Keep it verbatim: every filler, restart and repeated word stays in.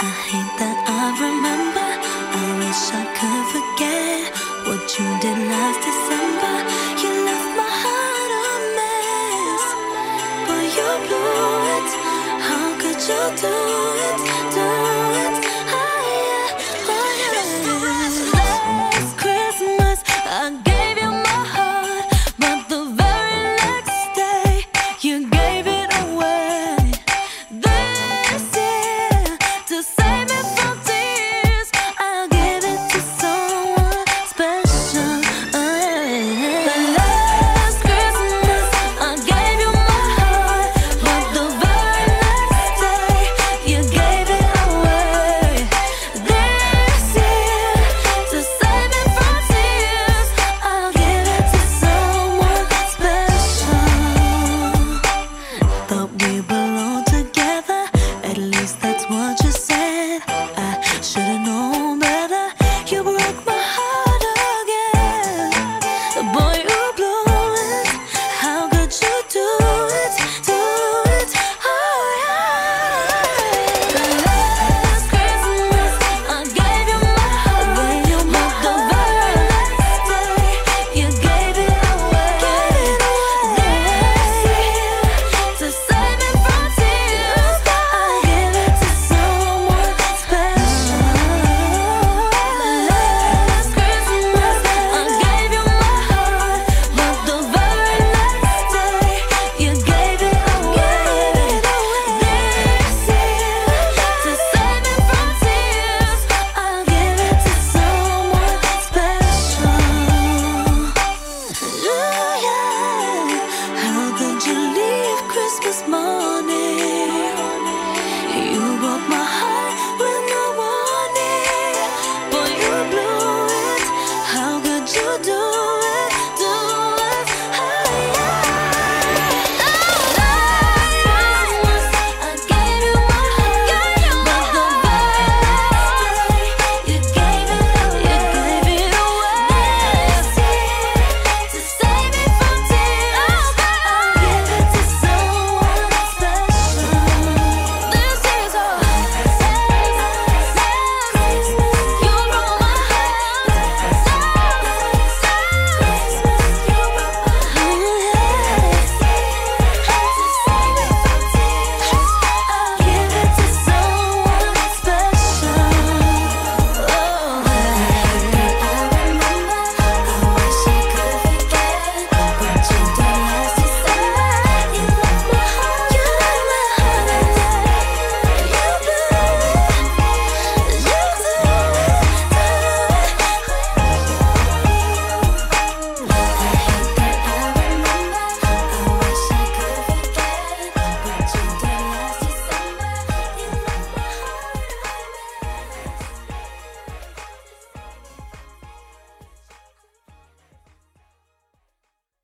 I hate that I remember. I wish I could forget what you did last December. You left my heart a mess, but you blew it. How could you do it, do it? Oh yeah, oh yeah. Last Christmas I gave you my heart, but the very next day you gave it away. This year, to save me from tears, I'll give it to someone special. The last Christmas I gave you my heart, but the very next day you gave it away. This year, to save me from tears, I'll give it to someone special. Thought we belonged together, at least that's what you said. I